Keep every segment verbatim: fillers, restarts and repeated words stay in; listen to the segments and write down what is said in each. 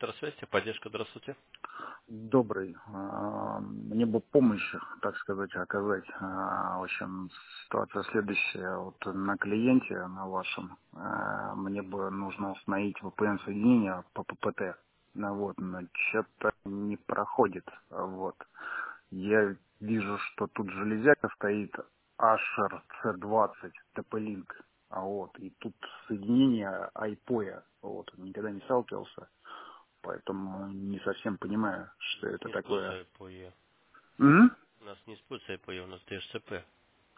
Сектор связи, поддержка, здравствуйте. Добрый. А, Мне бы помощь, так сказать, оказать. А, В общем, ситуация следующая. Вот на клиенте, на вашем, а, мне бы нужно установить V P N-соединение по P P T. Ну вот, но что-то не проходит. Вот. Я вижу, что тут железяка стоит Asher C двадцать T P-Link. А вот, и тут соединение ай пи о. Вот, никогда не сталкивался. Поэтому не совсем понимаю, что У нас это не используется такое. ай пи о и. М? У нас не используется ай пи о и, у нас ди эйч си пи.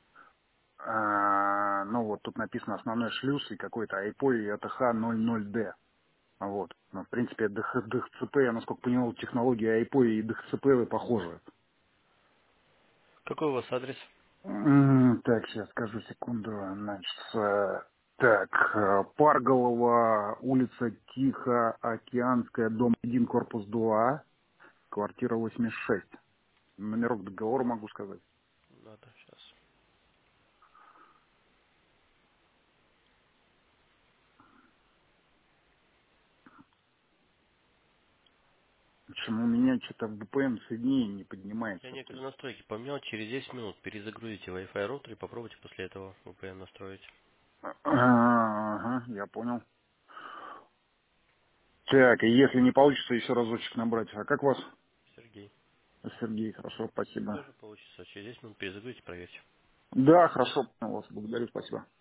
А, ну вот тут написано основной шлюз и какой-то ай пи о и это H ноль ноль ди. Вот. Ну, в принципе, ди эйч си пи, я насколько понял, технологии ай пи о и ди эйч си пи похожи. Какой у вас адрес? М, Так, сейчас скажу секунду. Значит, э, так, э, Парголова, улица Тихоокеанская, дом один, корпус два, квартира восемьдесят шесть. Номерок договора могу сказать. Надо сейчас. Почему у меня что-то в V P N соединение не Я поднимается? То некоторые есть, настройки поменял, через десять минут перезагрузите Wi-Fi роутер и попробуйте после этого ви пи эн настроить. ага, я понял. Угу. Так, и если не получится, еще разочек набрать. А как вас? Сергей. Сергей, хорошо, спасибо. Тоже получится. Через десять минут перезагрузите, проверьте. Да, хорошо, понял вас, благодарю, спасибо.